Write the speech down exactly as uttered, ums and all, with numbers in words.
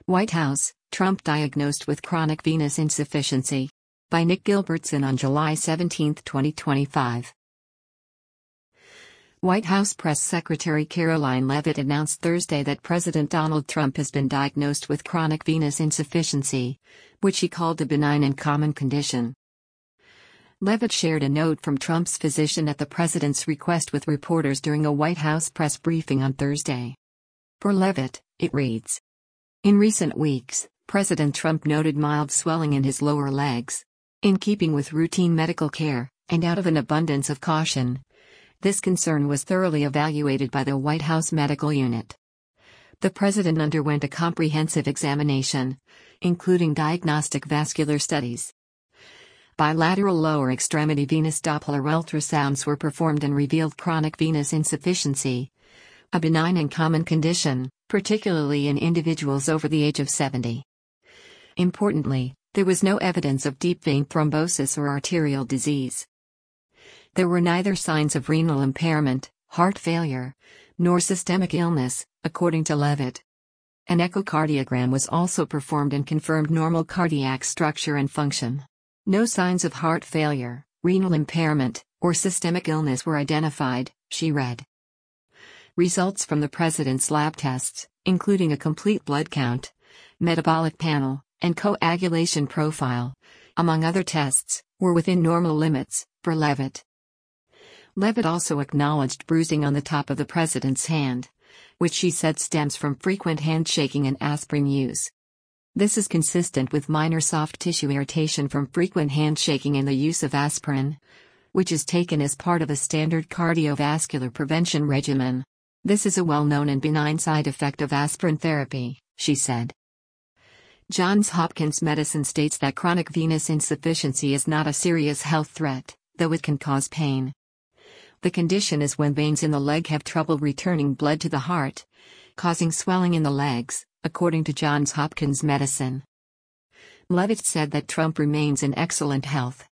White House, Trump diagnosed with chronic venous insufficiency. By Nick Gilbertson on July seventeenth, twenty twenty-five. White House Press Secretary Karoline Leavitt announced Thursday that President Donald Trump has been diagnosed with chronic venous insufficiency, which she called a benign and common condition. Leavitt shared a note from Trump's physician at the president's request with reporters during a White House press briefing on Thursday. For Leavitt, it reads: "In recent weeks, President Trump noted mild swelling in his lower legs. In keeping with routine medical care, and out of an abundance of caution, this concern was thoroughly evaluated by the White House Medical Unit. The president underwent a comprehensive examination, including diagnostic vascular studies. Bilateral lower extremity venous Doppler ultrasounds were performed and revealed chronic venous insufficiency, a benign and common condition, particularly in individuals over the age of seventy. Importantly, there was no evidence of deep vein thrombosis or arterial disease. There were neither signs of renal impairment, heart failure, nor systemic illness, according to Leavitt. An echocardiogram was also performed and confirmed normal cardiac structure and function. No signs of heart failure, renal impairment, or systemic illness were identified," she read. Results from the president's lab tests, including a complete blood count, metabolic panel, and coagulation profile, among other tests, were within normal limits, for Leavitt. Leavitt also acknowledged bruising on the top of the president's hand, which she said stems from frequent handshaking and aspirin use. This is consistent with minor soft tissue irritation from frequent handshaking and the use of aspirin, which is taken as part of a standard cardiovascular prevention regimen. This is a well-known and benign side effect of aspirin therapy, she said. Johns Hopkins Medicine states that chronic venous insufficiency is not a serious health threat, though it can cause pain. The condition is when veins in the leg have trouble returning blood to the heart, causing swelling in the legs, according to Johns Hopkins Medicine. Leavitt said that Trump remains in excellent health.